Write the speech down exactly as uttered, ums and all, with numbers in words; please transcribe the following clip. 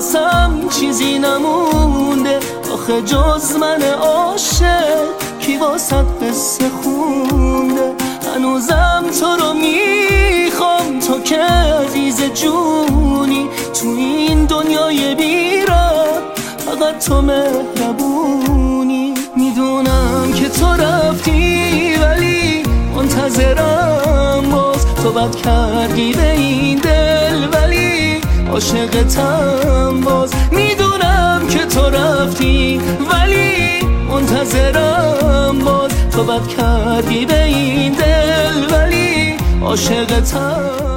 واسم چیزی نمونده آخه جز من عاشق کی واسد قصه خونده. هنوزم تو رو میخوام تو که عزیز جونی، تو این دنیای بیراد فقط تو مهربونی. میدونم که تو رفتی ولی منتظرم باز، تو بد کردی به این دل ولی عاشقتم باز. میدونم که تو رفتی ولی منتظرم باز، تو بد کردی به این دل ولی عاشقتم.